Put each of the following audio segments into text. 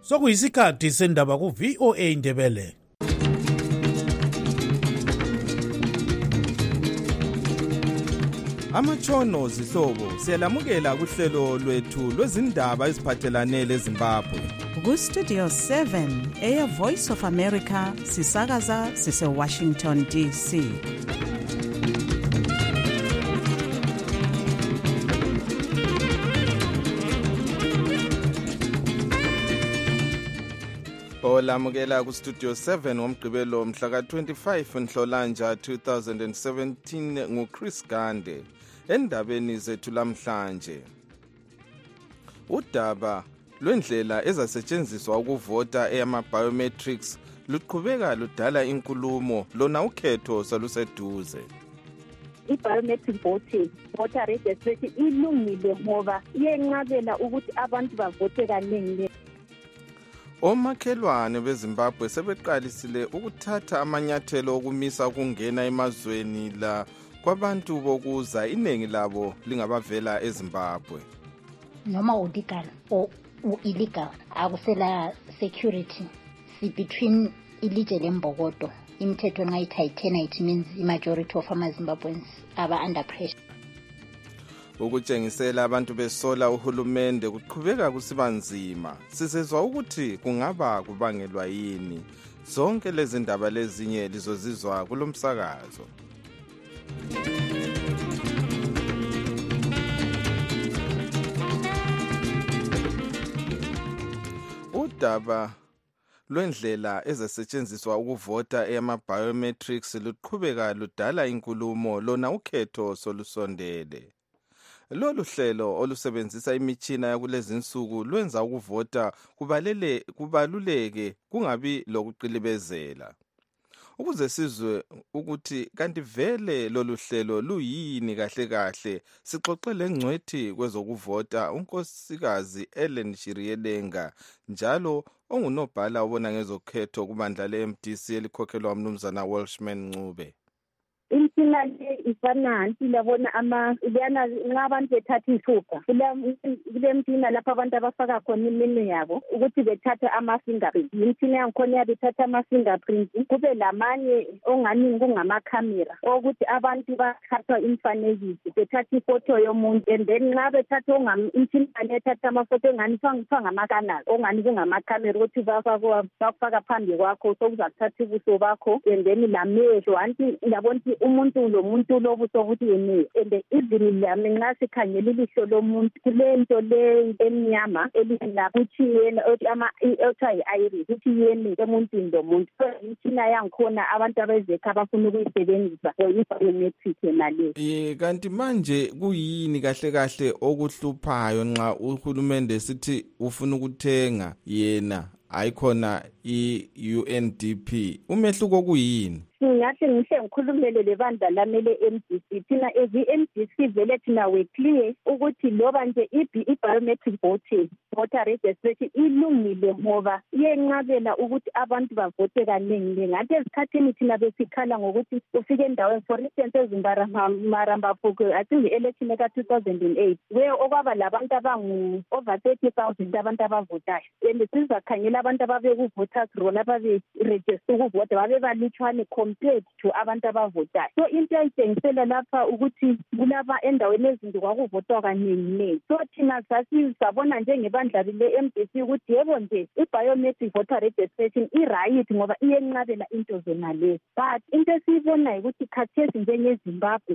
Sokuyisikhathi sendaba ku VOA Indebele. Amatshono zihlobo siyalamukela kuhlelo lwethu lwezindaba eziphathelane leZimbabwe. Ku Studio 7 Air Voice of America sisakaza sise Washington DC. Olamukela ku Studio 7 ngomgqibelo mhla ka-25 Nhlolanja 2017 nguChris Gande. Endabeni zethu lamhlanje, udaba lwendlela ezasetshenziswa ukuvota eyama-biometrics luqhubeka ludala inkulumo lona ukhetho saluseduze. I-biometric voting, voter registration ilungile ngoba iyenqabela ukuthi abantu bavote kaningi. Omakhelwane beZimbabwe sebeqalisile ukuthatha amanyathelo okumisa ukungena emazweni la kwabantu bokuza iningi labo lingabavela eZimbabwe. Noma ulegal or illegal akusela security si between illegal embokodo. Imithetho ngayithayithena it means majority of amaZimbabweans aba under pressure. Ukutshengisela abantu besola uhulumende kuqhubeka kusiba nzima. Sizezwa ukuthi kungaba kubangelwa yini. Zonke lezi ndaba lezinye lizozizwa kulomsakazo. Udaba lwendlela ezasetshenziswa ukuvota eyama-biometrics luqhubeka ludala inkulumo lona ukhetho solusondele. Lolu hlelo olusebenzisa imitshina yakulezi insuku lwenza ukuvota kubaluleke kungabi lokuqilibezela. Ukuze sizwe ukuthi kanti vele lolu hlelo luyini kahle kahle, sixoxele ngcwethi kwezokuvota unkosikazi Ellen Shiriyelenga, njalo ongunobhala obona ngezokhetho kubandla le-MDC elikhokhelwa umnumzana Welshman Ncube. Imtshina le ifana labona liyana nxa abantu bethatha ishuga kule mtshina lapho abantu abafaka khona iminwe yabo ukuthi bethathe ama-fingerprint. Imtshina yangikhona yabe ithatha ama-fingerprint, kube lamanye ongani kungamakhamera okuthi abantu bathatha imfanekiso, bethatha ifoto yomuntu, and then nxa bethatha imtshina le ethatha amafoto engani kuthiwa ngamakanali ongani kungamakhamera ukuthi bakufaka phambi kwakho sokuzathatha ubuso bakho, and then lamehlo anti yabona umuntu lomuntu lobuso ukuthi yini, and izini lami nxa sikhangela ilihlo lomuntu kulento le emnyama elilapho ukuthi yena othiwa yi-iris ukuthi yeni emuntwini lomuntu. So imtshina yangikhona abantu abezekha abafuna ukuyisebenzisa for i-biometric nale. Kanti manje kuyini kahle kahle okuhluphayo nxa uhulumende sithi ufuna ukuthenga yena ayikhona i-UNDP? Umehluko kuyini? Ngathi ngihle ngikhulumele lebandla lami le-MDC. Thina as i-MDC vele thina we clear ukuthi loba nje i-biometric voting, voter registration ilungile ngoba iyenqabela ukuthi abantu bavote kaningi. Ngathi ezikhathini thina besikhala ngokuthi ufike endaweni, for instance eZimbarambafoko, I think i-election eka-2008 where okwaba labantu abangu-over 30,000 abantu abavotayo, and sizakhangela abantu ababeku-voters roll ababe-register ukuvota babebalutshwane compared to abantu abavotayo. So into ayitshengisela lapha ukuthi kulaba endaweni ezinto kwakuvotwa kaningi. So thina sabona njengebandla le-MDC ukuthi yebo nje i-biometric voter registration i-right ngoba iyenqabela into zona lezi, but into esiyibonayo ukuthi khathesi njengeZimbabwe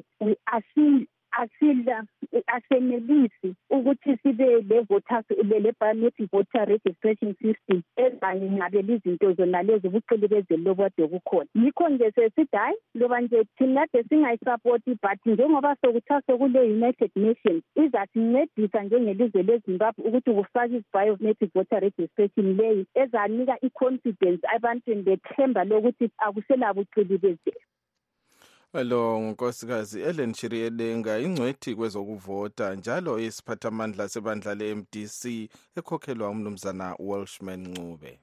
asenelisi ukuthi sibe le-voters le-biometric voter registration system ezanqabela izinto zona lezi ubuqilibezeli lobade bukhona. Yikho nje sesithi hayi loba nje thina singayisapoti, but njengoba sokuthiwa sekule-United Nations izasincedisa njengelizwe leZimbabwe ukuthi kufake i-biometric voter registration leyi ezanika i-confidence abantwini bethemba lokuthi akuselabuqilibezeli. Lo nkosikazi Ellen Shiriyelenga, ingcwethi kwezokuvota njalo isiphathamandla sebandla le-MDC ekhokhelwa umnumzana Welshman Ncube.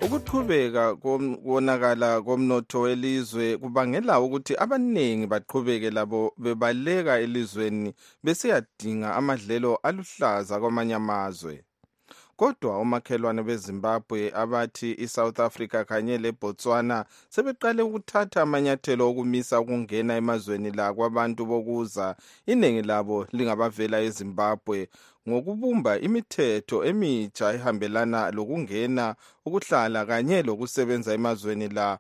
Ukuqhubeka konakala komnotho welizwe kubangela ukuthi abaningi baqhubeke labo bebaleka elizweni besiyadinga amadlelo aluhlaza kwamanye amazwe. Kodwa omakhelwane beZimbabwe abathi iSouth Africa kanye leBotswana sebeqale ukuthatha amanyathelo okumisa ukungena emazweni la kwabantu bokuza iningi labo lingabavela eZimbabwe ngokubumba imithetho emitsha ehambelana lokungena, ukuhlala kanye lokusebenza emazweni la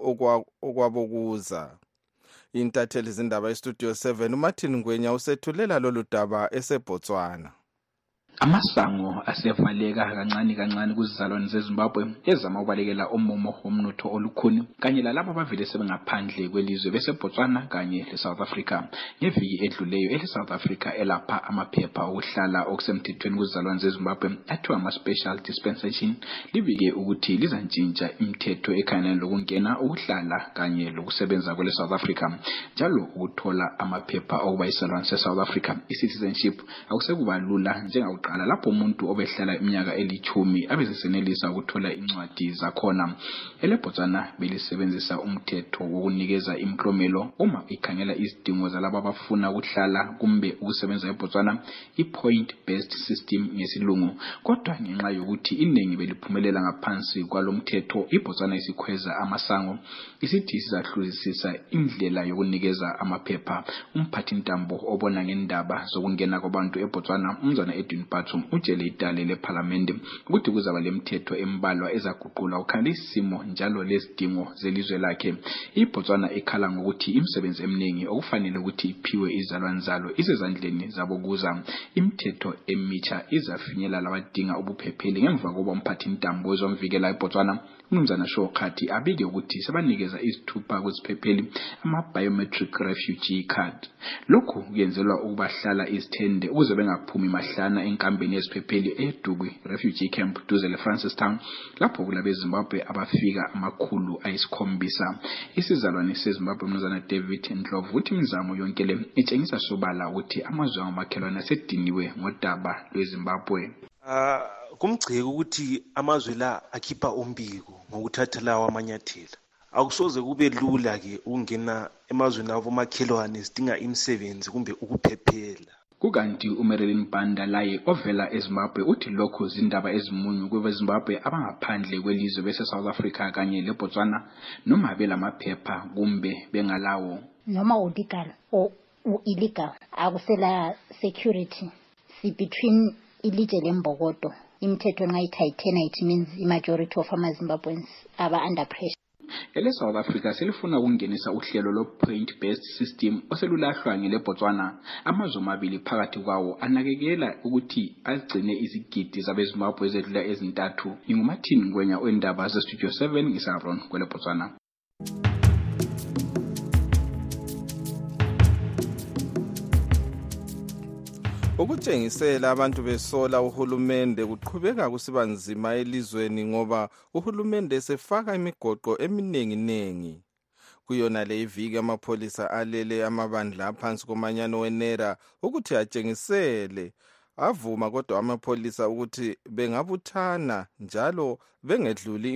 okwabokuza. Intatheli zindaba eStudio 7 uMartin Ngwenya usethulela lolu daba eseBotswana. Amasango asevaleka kancane kuzizalwane zeZimbabwe ezama ukubalekela umumo womnotho olukhuni kanye lalabo abavele sebengaphandle kwelizwe beseBotswana kanye leSouth Africa. Ngeviki edluleyo eleSouth Africa elapha amaphepha okuhlala okusemthethweni kuzizalwane zeZimbabwe athiwa ama-special dispensation libike ukuthi lizantshintsha imithetho ekhangelane lokungena, ukuhlala kanye lokusebenza kweleSouth Africa, njalo ukuthola amaphepha okuba yisizalwane seSouth Africa, i-citizenship, akusekuba lula njengaqala lapho umuntu obehlala iminyaka eli10 abesesenelisa ukuthola incwadi zakhona. EleBotswana belisebenzisa umthetho wokunikeza imiklomelo uma ikhangela izidingo zalabo abafuna ukuhlala kumbe ukusebenza eBotswana, i-point based system ngesilungu. Kodwa ngenxa yokuthi iningi beliphumelela ngaphansi kwalomthetho, iBotswana isikhweza amasango isithi sizahluzisisa indlela yokunikeza amaphepha. Umphathi ntambo obona ngendaba zokungena kwabantu eBotswana, umzana Edwin Batum, utshele idale leParliament ukuthi kuzaba lemithetho embalwa ezaguqula ukhangelisa isimo njalo lezidingo zelizwe lakhe. iBotswana ikhala ngokuthi imisebenzi eminingi okufanele ukuthi iphiwe izalwane zalo isezandleni zabokuza. Imithetho emitsha izafinyela labadinga ubuphepheli ngemva kokuba umphathi ntambo wezomvikela eBotswana uMnumzana Shokhathi abike ukuthi sebanikeza izithupha kuziphepheli ama-biometric refugee card. Lokhu kuyenzelwa ukubahlala izithende ukuze bengaphumi mahlana enkambeni yeziphepheli eDubi refugee camp duze leFrancistown, lapho kulabeZimbabwe abafika 700. Isizalwane seZimbabwe uMnumzana David Ndlovu uthi imizamo yonke le itshengisa sobala ukuthi amazwe amakhelwane asediniwe ngodaba lweZimbabwe. Kumgceke ukuthi amazwe la akhipha umbiko ngokuthatha lawo amanyathelo. Akusoze kube lula ke ukungena emazweni abo makhelwane sidinga imisebenzi kumbe ukuphephela. Kukanti uMarilyn Banda laye ovela eZimbabwe uthi lokho zindaba ezimunyu kweZimbabwe abangaphandle kwelizwe bese South Africa kanye leBotswana noma belamaphepha kumbe bengalawo. Noma ulegal or illegal akusela security between ilitshe lembokodo. Imithetho ngayithayithena it means majority of amaZimbabweans aba under pressure. EleSouth Africa selifuna ukungenisa uhlelo lo-point based system oselulahlwa ngeleBotswana. Amazwe amabili phakathi kwawo anakekela ukuthi agcine izigidi zabeZimbabwe ezedlula ezintathu. Ingumathini Ngwenya wendaba zeStudio 7 ngisabron kweleBotswana. Ukutshengisela abantu besola uhulumende kuqhubeka kusiba nzima elizweni ngoba uhulumende sefaka imigoqo eminengi. Kuyona le iviki amapholisa alele amabandla aphansi komanyano wenera ukuthi atshengisele. Avuma kodwa amapholisa ukuthi bengabuthana njalo bengedluli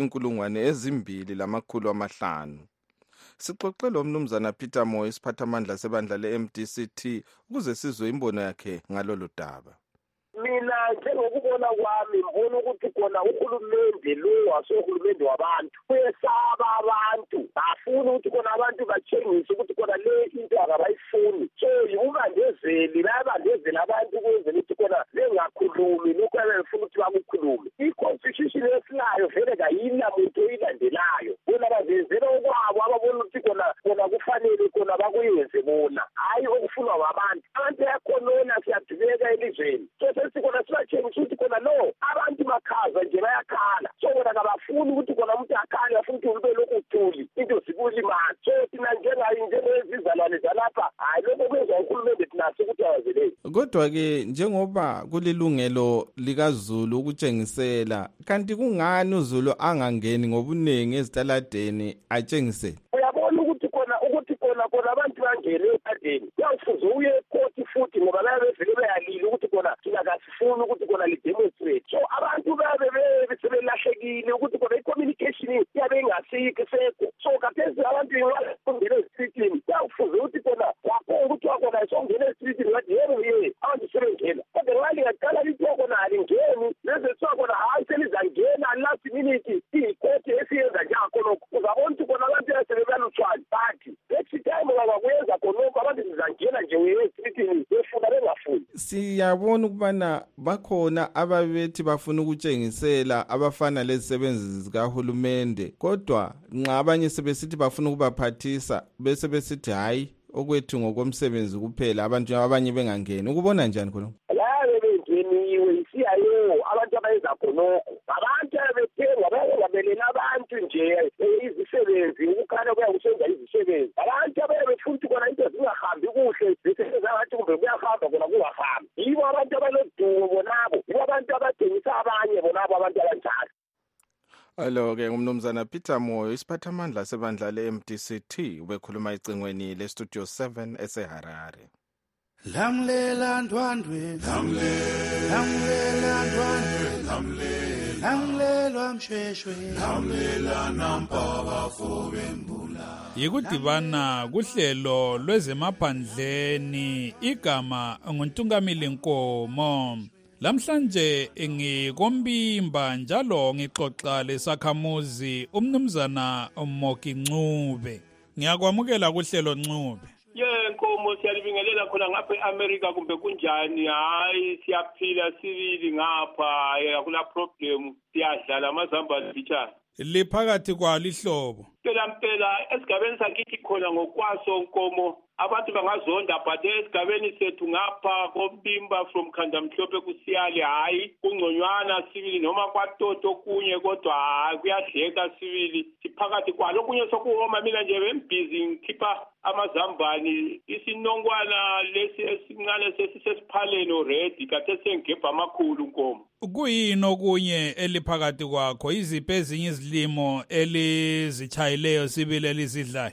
2,500. Sixoxele uMnumzana Peter Moyo isiphathamandla sebandla leMDCT ukuze sizwe imbono yakhe ngalolu daba. Mina njengokubona kwami ngibona ukuthi khona uhulumende lo wasohulumende wabantu uyesaba abantu, afuna ukuthi khona abantu batshengise ukuthi khona le into akabayifuni. So yikubandezeli bayabandezela abantu ukwenzela ukuthi khona bengakhulumi lokho abafuna ukuthi bakukhulume. I-constitution yesilayo vele kayina muntu oyilandelayo, bona bazenzela okwabo ababona ukuthi khona kufanele khona bakuyenze bona, hayi okufunwa ngabantu. Abantu yakhonona siyadubeka elizweni, so sesikona siyatshengisa ukuthi khona no abantu bakhaza nje bayakhala. So bona kabafuni ukuthi khona umuntu akhale, bafuna ukuthi ube lokhu uthuli into zikulimali. So thina njengezizalwane zalapha hayi lokho kwenza uhulumende thinathi ukuthi awazelele. Kodwa-ke njengoba kulilungelo likaZulu ukutshengisela, kanti kungani uZulu angangeni ngobuningi ezitaladeni atshengisele? Uyabona ukuthi khona abantu bangene epadeni kuyawufuze uye ekoti futhi ngoba bayabevele bayalile ukuthi khona thina kasifuni ukuthi khona lidemonstrate. So abantu babe sebelahlekile ukuthi khona sekho. So kathesi abantu ingafundile esitini yakufuze ukuthi khona wakhona ukuthi wakhona songena esitini wathi yebo ye abantu sebengena kodwa ngale ngaqala lithi wakhona alingeni leze sokhona hayi selizangena last minute ikoti esiyenza njako lokho uzabona ukuthi khona abantu yasebebalutshwana bathi next time ngakuyenza khonokho abantu sizangena nje esitini befuna bengafuni. Siyabona ukubana bakhona ababethi bafuna ukutshengisela abafana lezisebenzi zikahulumende kodwa nxa abanye sebesithi bafuna ukubaphathisa bese besithi hayi okwethu ngokomsebenzi kuphela abantu abanye bengangeni. Ukubona njani khona? Lawe bengeniwe isiyayo abantu abayenza khonokho abantu abethenga bayabelela abantu nje izisebenzi ukukhala kuya kusenza izisebenzi abantu abebefuna khona into zingahambi kuhle zisebenza ngathi kumbe kuyahamba khona kungahambi yibo abantu abalodumo bonabo yibo abantu abathengisa abanye bonabo abantu abanjalo. Alo-ke ngumnumzana Peter Moyo isiphathamandla sebandla le-MDCT ubekhuluma icingweni le-Studio 7 eseHarare. Lamlela ndwandwe lamlela ndwandwe lamlelwa msheshwe lamlela nampaba fobembula. Yikudibana kuhlelo lwezemaphandleni igama nguNtungamili Nkomo. Lamhlanje ngikombimba njalo ngixoxa lesakhamuzi umnumzana Moki Ncube. Ngiyakwamukela kuhlelo Ncube. Nkomo siyalibingelela khona ngapha eAmerica kumbe kunjani hayi siyaphila sibili ngapha akula problem siyadlala amazambane teacher. Liphakathi kwalihlobo. Phela esigabeni sakithi khona ngokwaso Nkomo abantu bangazonda but esigabeni sethu ngapha kombimba from Khandamhlophe kusiyali hayi kungconywana sibili noma kwatoto kunye kodwa hayi kuyadleka sibili siphakathi kwalo kunye sokuhoma mina nje bembusy ngikhipha amazambani isinongwana lesi esincane sesisesiphaleni already kade sengebha amakhulu Nkomo. Kuyini okunye eliphakathi kwakho iziphi ezinye izilimo elizichayileyo sibili elizidlayo?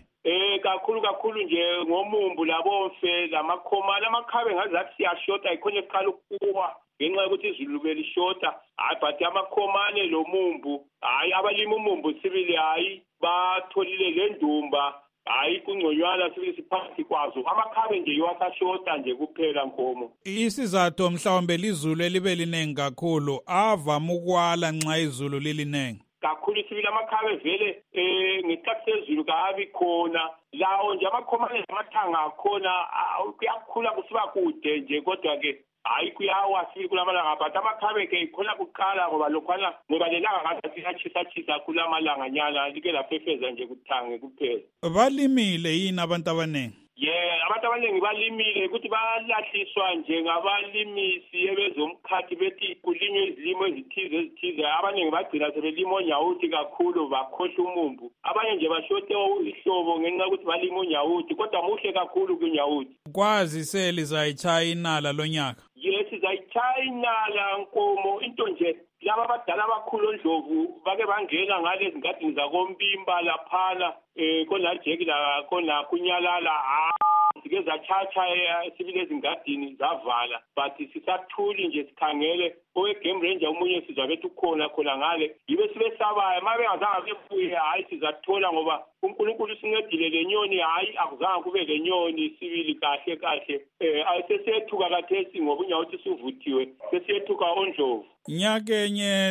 Kakhulu nje ngomumbu labomfe lamakhomane amakhabe ngazathi siyashota ikhona eqala ukuwa ngenxa yokuthi izulu belishota hayi but amakhomane lo mumbu hayi abalima umumbu sibili hayi batholile lendumba hayi kungconywana sibili siphakathi kwazo amakhabe nje yiwasashota nje kuphela Nkomo. Isizathu mhlawumbe lizulu elibe linengi kakhulu avama ukwala nxa izulu lilinengi kakhulu sibili amakhabe vele ngesikhathi sezulu kabi khona lawo nje amakhomane namathanga akhona kuyakhula kusiba kude nje kodwa ke hayi kuyawa sibili kulamalanga but amakhabe ke ikhona kuqala ngoba lokhwana ngoba lelanga ngathi siyachisa kulamalanga nyana like laphefeza nje kuthange kuphela. Balimile yini abantu abaningi? Abantu abaningi balimile ukuthi balahliswa nje ngabalimisi ebezomkhathi bethi kulinywe izilimo ezithize abaningi bagcina sebelima onyawuthi kakhulu bakhohlwa umumbu abanye nje bashote ihlobo ngenxa ukuthi balima onyawuthi kodwa muhle kakhulu kunyawuthi. Kwazi selizayitshaya inala lonyaka? Sizayitshaya inala Nkomo into nje laba abadala abakhulu oNdlovu bake bangena ngalezi ngadini zakombimba laphana khona jeki la khona kunyalala sike zachacha sibile ezingadini zavala but sisathuli nje sikhangele owegame ranger umunye sizwa bethu khona ngale yibe sibesabayo mabengazange befuye hayi sizathola ngoba uNkulunkulu sincedile lenyoni hayi akuzange kube lenyoni sibili kahle ayisesethuka kathesi ngoba unyawuthi sivuthiwe sesiyethuka oNdlovu. Nyakenye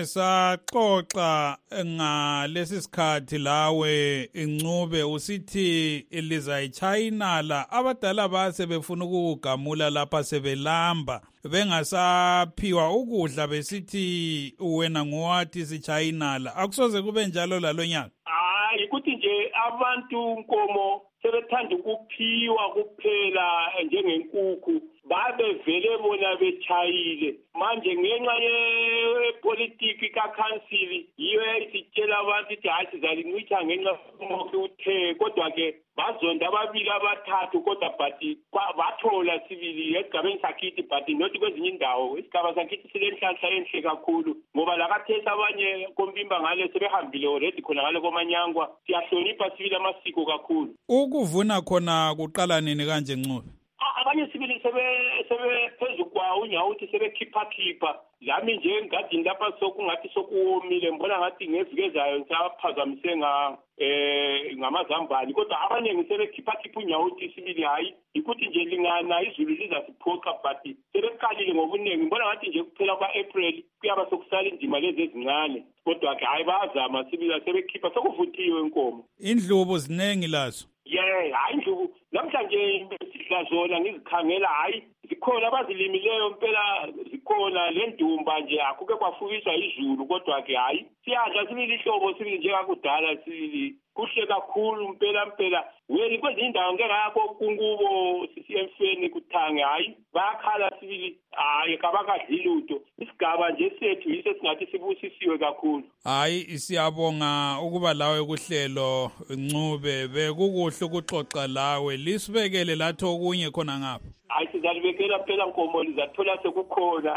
saxoxa ngalesi sikhathi lawe Ncube usithi lizayitshaya inala abadala base befuna ukugamula lapha sebelamba bengasaphiwa ukudla besithi wena ngowathi sitshaya inala akusoze kube njalo lalonyaka? Hayi ukuthi nje abantu Nkomo sebethanda ukuphiwa kuphela njengenkukhu babe vele bona betshayile manje ngenxa yepolitiki kakhansili yiyo isitshela abantu ukuthi hayi sizalincitha ngenxa yokuthi uthe kodwa ke bazonda ababili abathathu kodwa but bathola sibili esigabeni sakithi but not kwezinye indawo isigaba sakithi silenhlanhla enhle kakhulu ngoba lakathesi abanye kombimba ngale sebehambile already khona ngale komanyangwa siyahlonipha sibili amasiko kakhulu. Ukuvuna khona kuqala nini kanje Ncube? abanye sibili sebephezu kwawo unyawuthi sebekhipha lami nje engadini lapha sokungathi sokuwomile ngibona ngathi ngevike ezayo ngisaphazamise ngamazambane kodwa abaningi sebekhipha unyawuthi sibili hayi ikuthi nje lingana izulu lizasiphoqa but sebeqalile ngobuningi ngibona ngathi nje kuphela kwa-April kuyaba sokusala indima lezi ezincane kodwa-ke hayi bayazama sibili sebekhipha sokuvuthiwe inkomo. Indlubu ziningi lazo. Hayi indlubu namhlanje sidla zona ngizikhangela hayi zikhona abazilimileyo mpela zikhona le ndumba nje akuke kwafukiswa izulu kodwa-ke hayi siyadla sibili ihlobo sibili njengakudala sibili kuhle kakhulu mpela wena kwezinye indawo ngeke ngakho kunkubo sisiyemfeni kuthange hayi bayakhala sibili hayi kabakadli lutho isigaba nje sethu yiso singathi sibusisiwe kakhulu. Hayi siyabonga ukuba lawe kuhlelo Ncube bekukuhle ukuxoxa lawe lisibekele lathi okunye khona ngapha. Hayi sizalibekela phela nkomo lizathola sekukhona.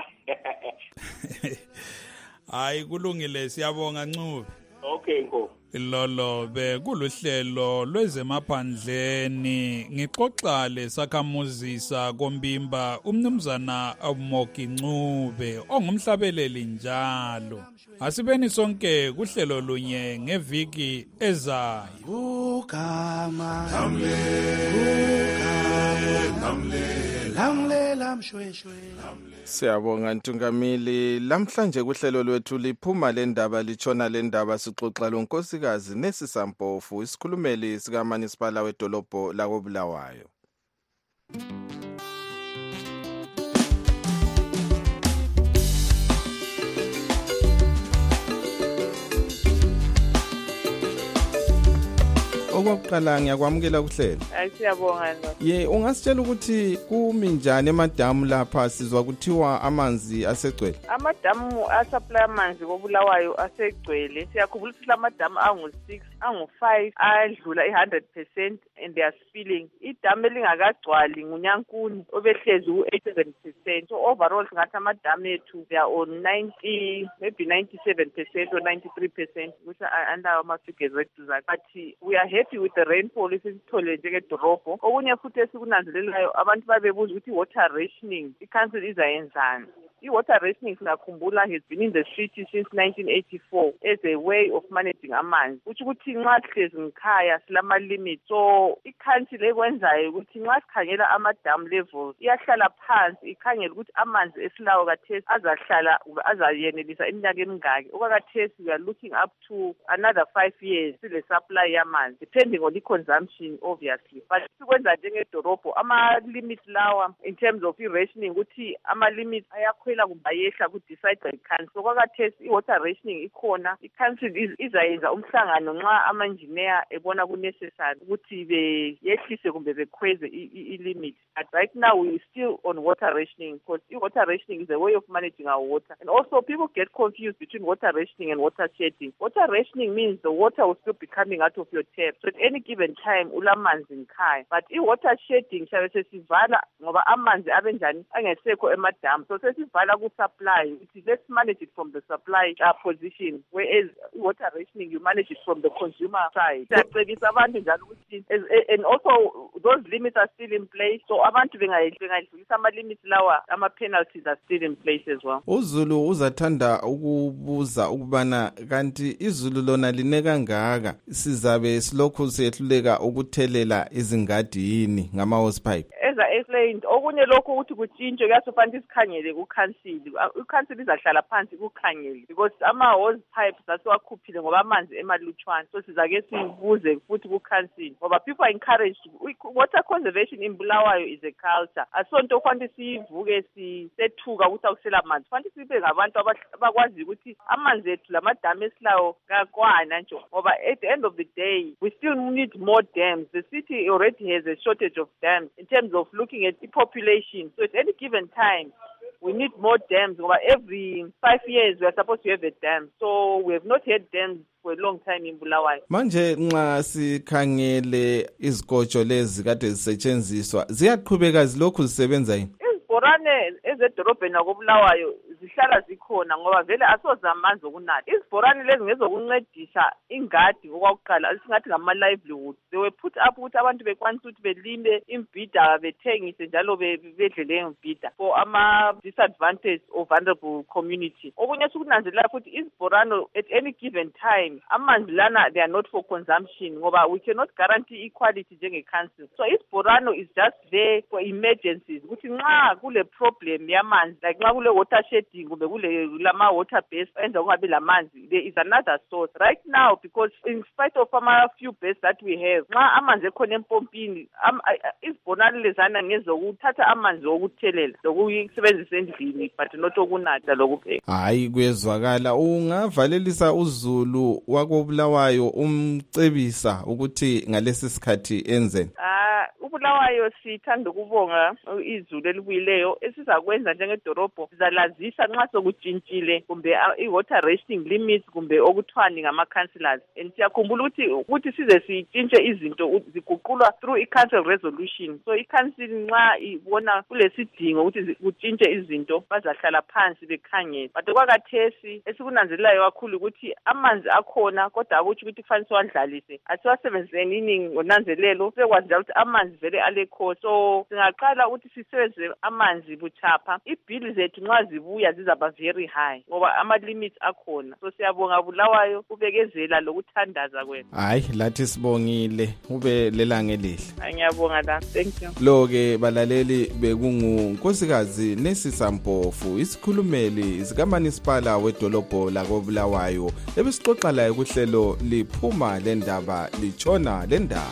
Hayi kulungile siyabonga Ncube. Okay nkomo. Lolo bekuluhlelo lwezemaphandleni ngixoxa lesakhamuzisa kombimba umnumzana Moki Ncube ongumhlabeleli njalo. Asibeni sonke kuhlelo lunye ngeviki ezayo. Ugama Siyabonga Ntungamili. Lamhlanje kuhlelo lwethu liphuma lendaba litshona lendaba sixoxa lonkosikazi Nesisampofu isikhulumeli sika municipal wedolobho lakoBulawayo. Okwakuqala ngiyakwamukela kuhlelo. Siyabonga lo. Ungasitshela ukuthi kumi njani emadamu lapha sizwa kuthiwa amanzi asegcwele? Amadamu asupply amanzi koBulawayo asegcwele. Siyakhumbula ukuthi amadamu angu-6 angu-5 adlula 100% and they are spilling. Idamu elingakagcwali nguNyankuni obehlezi u-87%. So overall singathi amadamu ethu they are on 90 maybe 97% or 93% which are under our figures wethu zakhe. But we are happy with the rainfall esithole njengedorobho. Okunye futhi esikunanzelelayo abantu babebuza ukuthi water rationing i-council izayenzani. I-water rationing singakhumbula has been in the street since 1984 as a way of managing amanzi. Kuthi ukuthi nxa sihlezi ngikhaya silama limit. So i-council ekwenzayo ukuthi nxa sikhangela ama-dam levels iyahlala phansi ikhangela ukuthi amanzi esilawo kathesi azayenelisa iminyaka emingaki. Okwakathesi we are looking up to another 5 years sile supply yamanzi depending on the consumption obviously. But sikwenza njengedorobho ama-limit lawa in terms of i-rationing ukuthi ama-limit ayakhwela kumbe ayehla ku-decide by council. So kwakathesi i-water rationing ikhona. I-council izayenza umhlangano nxa ama-engineer ebona ku-necessary ukuthi beyehlise kumbe bekhweze i-limit. But right now we still on water rationing because water rationing is a way of managing our water. And also people get confused between water rationing and water shedding. Water rationing means the water will still be coming out of your tap. So at any given time ulamanzi ngikhaya. But i-water shedding shabe sesivala ngoba amanzi abenjani angesekho emadam. So sesivala ku-supply. Let's manage it from the supply position, whereas water rationing you manage it from the consumer side. And also those limits are still in place. So abantu bengayidlulisa ama-limits lawa, ama-penalties are still in place as well. Uzulu uzathanda ukubuza ukubana kanti izulu lona line kangaka sizabe silokhu siyehluleka ukuthelela izingadi yini ngama-hose pipe? As I explained, okunye lokho ukuthi kutshintshwe kuyasofanele sikhangele ku-council. I-council izahlala phansi kukhangele because ama-hose pipes asiwakhuphile ngoba amanzi emalutshwana. So sizake sibuze futhi ku-council ngoba people are encouraged. Water conservation in Bulawayo is a culture. Asonto kufanele sivuke sisethuka ukuthi akusela amanzi. Kufanele sibe ngabantu abakwazi ukuthi amanzi ethu lamadam esilawo kakwana nje ngoba at the end of the day we still need more dams. The city already has a shortage of dams in terms of looking at the population. So at any given time we need more dams. Every 5 years we are supposed to have a dam. So we have not had dams for a long time in Bulawayo. Manje nxa sikhangele izikotsho lezi kade zisetshenziswa ziyaqhubeka zilokhu zisebenza yini? izibhorane ezedorobheni akobulawayo zihlala zikhona ngoba vele asoza amanzi okunatha. Izibhorane lezi ngezokuncedisa ingadi okwakuqala singathi ngama-livelihood. They were put up ukuthi abantu bekwanisa ukuthi belime imbhida bethengise njalo bedle leyo mbhida for ama-disadvantaged or vulnerable community. Okunye sukunanzelela futhi izibhorane at any given time amanzi lana they are not for consumption ngoba we cannot guarantee equality njenge-council. So izibhorane is just there for emergencies ukuthi nxa kule problem yamanzi like nxa kule water shedding kumbe kulama water base enza kungabi lamanzi, there is another source right now because in spite of few base that we have nxa amanzi ekhona empompini izibhorane lezana ngezokuthatha amanzi okuthelela lokuyisebenzisa endlini but not okunatha lokupheka. Hayi kuyezwakala. Ungavalelisa uZulu wakobulawayo umcebisa ukuthi ngalesi sikhathi enzeni? uBulawayo sithanda ukubonga izulu elibuyileyo esizakwenza njengedorobho sizalazisa nxa sokutshintshile kumbe i-water rationing limits kumbe okuthwani ngama-councillors and siyakhumbula ukuthi size sitshintshe izinto ziguqulwa through i-council resolution. So i-council nxa ibona kulesidingo ukuthi kutshintshe izinto bazahlala phansi bekhangele. But okwakathesi esikunanzelelayo kakhulu ukuthi amanzi akhona kodwa akutsho ukuthi kufanele siwadlalise asiwasebenziseni iningi ngonanzelelo bekwazi njalo ukuthi amanzi vele alekho. So singaqala ukuthi sisebenzise amanzi buchapha. Ibhili zethu nxa zibuya zizaba very high ngoba ama-limits akhona. So siyabonga Bulawayo ubekezela lokuthandaza kwenu. Hayi lathi sibongile ube lelanga elihle. Ngiyabonga la. Thank you. Lo-ke balaleli bekungunkosikazi Nesisa Mpofu isikhulumeli sikaManisipala wedolobho lakobulawayo ebesixoxa laye kuhlelo liphuma lendaba litshona lendaba.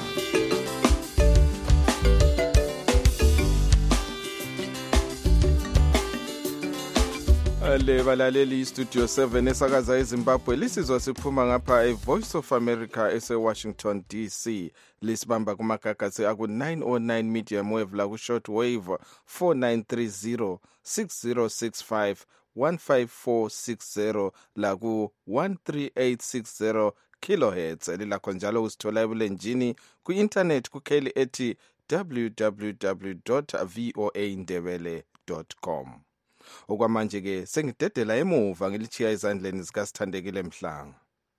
Le balaleli Studio 7 esakaza eZimbabwe lisizwa siphuma ngapha eVoice of America eseWashington DC lisibamba kumagagasi aku 909 medium wave la ku short wave 4930 6065 15460 la ku 13860 kilohertz elilakho njalo usithola ebulenjini ku internet ku kheli ethi www.voaindebele.com. Okwamanje ke sengidedela emuva ngilichiya izandleni zikaSithandekile Mhlanga.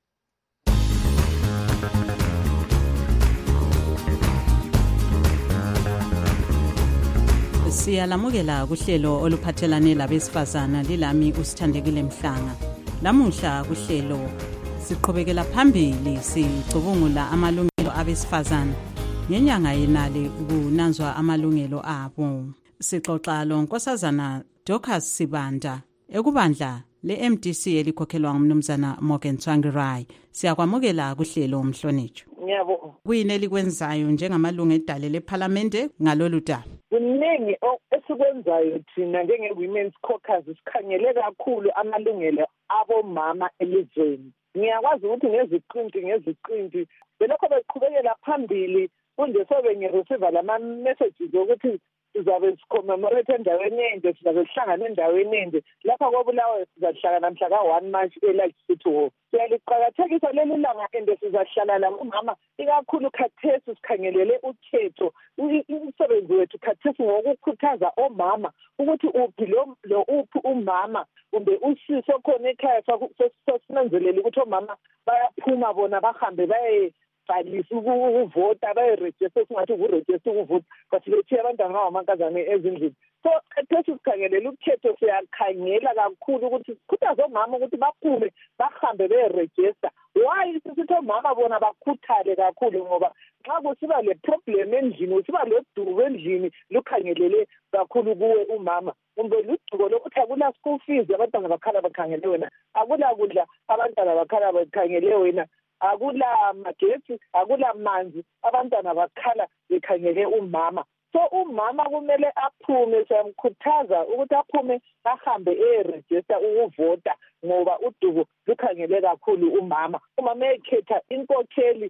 Siyalamukela kuhlelo oluphathelane labesifazana lilami uSithandekile Mhlanga. Lamuhla kuhlelo siqhubekela phambili sicubungula amalungelo abesifazana ngenyanga yenale kunanzwa amalungelo abo. Sixoxa lo Nkosazana Dorcas Sibanda ekubandla le-MDC elikhokhelwa ngumnumzana Morgan Tsvangirai. Siyakwamukela kuhlelo umhlonitsho. Ngiyabonga. Kuyini elikwenzayo njengamalungu edale lephalamende ngalolu daba? Kuningi esikwenzayo thina njenge-Women's Caucus sikhangele kakhulu amalungelo abomama elizweni. Ngiyakwazi ukuthi ngeziqinti belokho beqhubekela phambili kunje sobe ngireceive lama-messages ukuthi sizabe sicommemorate endaweni ende sizabe sihlangana endaweni ende lapha koBulawayo sizahlangana mhla ka-1 March eLight City Hall. Siyaliqakathekisa leli langa ende sizahlala la umama ikakhulu khathesi sikhangelele ukhetho umsebenzi wethu khathesi ngokukhuthaza omama ukuthi uphi lo uphi umama kumbe usisi okhona ekhaya sosinanzelela ukuthi omama bayaphuma bona bahambe bayebhalisa ukuvota bayerejista singathi ukurejista ukuvota but bethiye abantwana abamankazana ezindlini. So khathesi sikhangelela ukhetho siyakhangela kakhulu ukuthi sikhuthaze omama ukuthi baphume bahambe bayerejista. Why sisithi omama bona bakhuthale kakhulu ngoba nxa kusiba le problem endlini usiba lo dubo endlini lukhangelele kakhulu kuwe umama kumbe ludubo lokuthi akula school fees abantwana bakhala bakhangele wena, akula kudla abantwana bakhala bakhangele wena, akula magetsi, akula manzi abantwana bakhala bekhangele umama. So umama kumele aphume, siyamkhuthaza ukuthi aphume ahambe eregister ukuvota ngoba udubo lukhangele kakhulu umama. Umama ekhetha inkokheli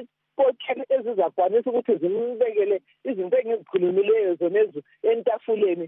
ezizakwanisa ukuthi zimbekele izinto engizikhulumileyo zonezo entafuleni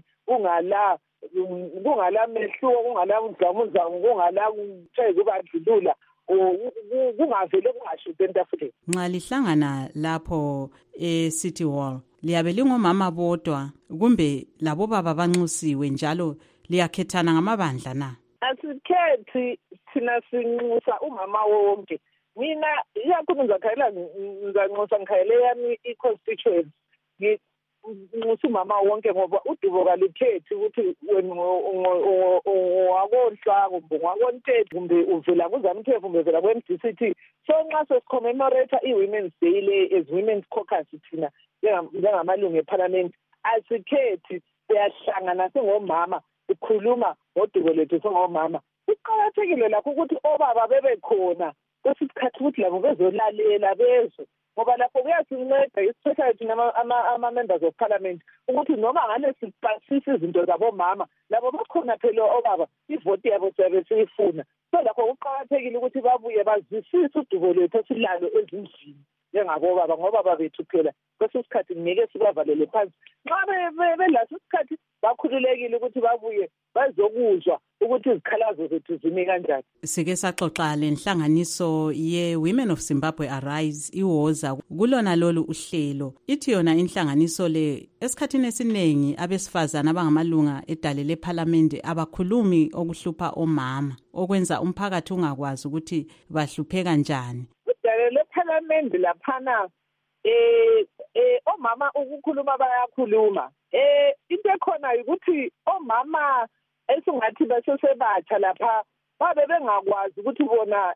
kungala mehluko, kungala mdlamuzango, kungala kutheke kubadlulula kungavele kungasho entafuleni. Nxa lihlangana lapho eCity Hall liyabe lingomama bodwa kumbe labo baba banxusiwe njalo liyakhethana ngamabandla na? Asikhethi thina sinxusa umama wonke. Mina iyakhulu ngizanxusa ngikhayele yami i-constituency. Nxusa umama wonke ngoba udubo kalikhethi ukuthi wena wakonhlwa kumbe wakontethe kumbe uvela kuZANU-PF kumbe uvela kwe-MDCT. So nxa sesicommemorate i-Women's Day le as Women's Caucus thina njengamalungu eParliament asikhethi siyahlangana singomama sikhuluma ngodubo lethu singomama. Kuqakathekile lakho ukuthi obaba bebe khona kwesikhathi ukuthi labo bezolalela bezwe ngoba lapho kuyasinceda especially thina ama-members of parliament ukuthi noma ngane sipasisa izinto zabomama labo bakhona phela obaba ivoti yabo siyabe siyifuna. So lapho kuqakathekile ukuthi babuye bazwisise udubo lethu esilalo ezindlini njengabobaba ngoba babethu phela kwesikhathi ngeke sibavalele phansi. Nxa belaso isikhathi bakhululekile ukuthi babuye bazokuzwa ukuthi izikhalazo zethu zimi kanjani. Sike saxoxa lenhlanganiso ye-Women of Zimbabwe Arise iwoza kulona lolu uhlelo. Ithi yona inhlanganiso le esikhathini esiningi abesifazana abangamalunga edale leParliament abakhulumi okuhlupha omama okwenza umphakathi ungakwazi ukuthi bahlupheka njani. Edale leParliament laphana omama ukukhuluma bayakhuluma. Into ekhona ukuthi omama esingathi basesebatsha lapha babe bengakwazi ukuthi bona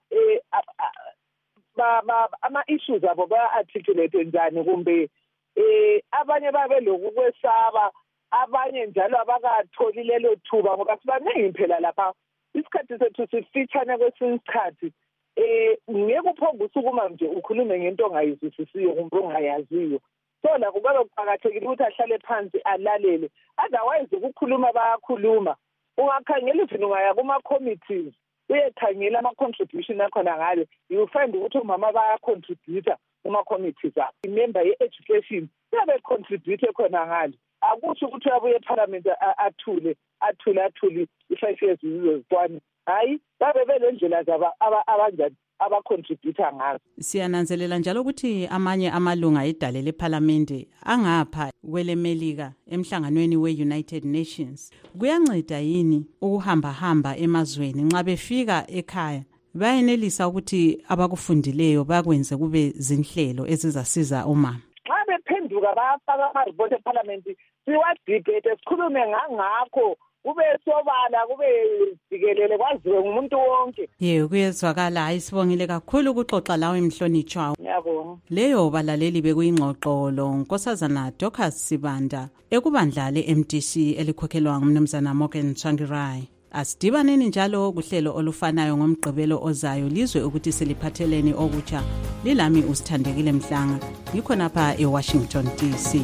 ama-issues abo ba-articulate njani kumbe abanye babe lokukwesaba abanye njalo abakatholi lelo thuba ngoba sibaningi phela lapha isikhathi sethu sifitshane kwesinye isikhathi. Ngeke uphombe usukuma nje ukhulume ngento ongayizwisisiyo kumbe ongayaziyo. So lakho kube kuqakathekile ukuthi ahlale phansi alalele. Otherwise ukukhuluma bayakhuluma. Ungakhangela even ungaya kuma-committees uyekhangela ama-contribution akhona ngale you find ukuthi umama bayacontribute kuma-committees abo. Imember ye-education uyabe contribute khona ngale. Akusho ukuthi uyabuye eParliament athule i-5 years izozitwana. Hayi babe belendlela zaba abanjani abacontributor ngazo. Siyananzelela njalo ukuthi amanye amalunga edale leParliament angapha kwelemelika emhlanganweni we-United Nations kuyanceda yini ukuhamba emazweni nxa befika ekhaya bayenelisa ukuthi abakufundileyo bakwenze kube zinhlelo ezizasiza omama. Nxa bephenduka bayafaka ama-report eParliament siwadebate sikhulume ngakho kube sobala kube sikelele kwaziwe ngumuntu wonke. Kuyezwakala. Hayi sibongile kakhulu ukuxoxa lawe Mhlonitshwa. Ngiyabonga. Leyo balaleli bekuyingxoxolo Nkosazana Dorcas Sibanda ekubandla le-MDC elikhokhelwa ngumnumzana Morgan Tsvangirai. Asidibaneni njalo kuhlelo olufanayo ngomgqibelo ozayo lizwe ukuthi seliphatheleni okutsha. Lilami uSithandekile Mhlanga ngikhonapha eWashington DC.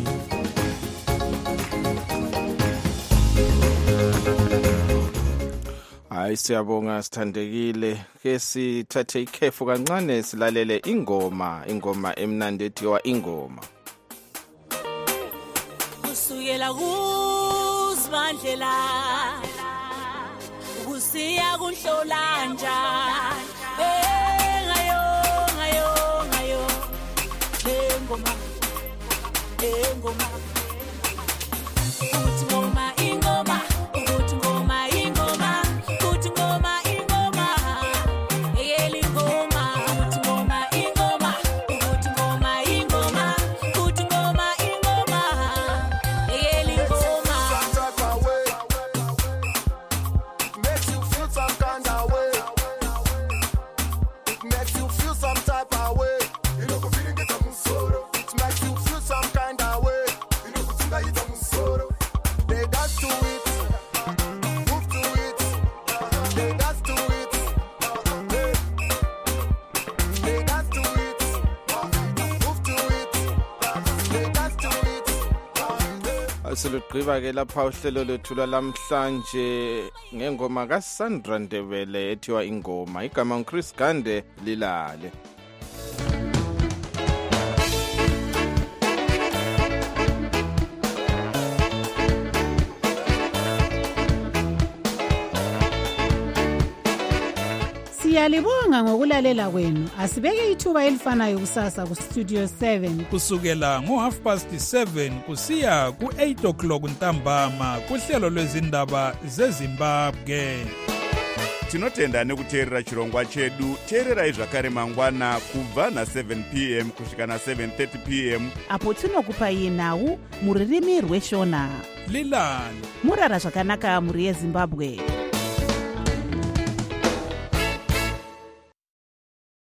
Hayi siyabonga Sithandekile. Ke sithathe ikhefu kancane silalele ingoma emnandi ethiwa Ingoma. Kusukela kuZibandlela kusiya kuNhlolanja ngayo engoma uthi ngoma ingoma uthi ngoma ingoma uthi ngoma ingoma eyeli ngoma uthi ngoma ingoma uthi ngoma ingoma uthi ngoma ingoma eyeli ngoma. Makes you feel some kind of way. It makes you feel some type of way. You know, feeling get a musoro. It makes you feel some kind of way. You know, kutinga ita musoro. They dance to it, move to it. They dance to it, they dance to it, move to it. They dance to it. Asilugqiba ke lapha uhlelo lethu lamhlanje ngengoma kaSandra Ndebele ethiwa Ingoma. Igama nguChris Gande lilale. Siyalibonga ngokulalela kwenu. Asibeke ithuba elifanayo kusasa ku Studio 7 kusukela ngo7:30 kusiya ku8 o'clock ntambama kuhlelo lwezindaba zeZimbabwe. Tinotenda nekuteerera chirongwa chedu. Teererai zvakare mangwana kubva na7 p.m. kusvika na7:30 p.m. apo tinokupai nhau muririmi rweshona. Lilani murara zvakanaka muri yeZimbabwe.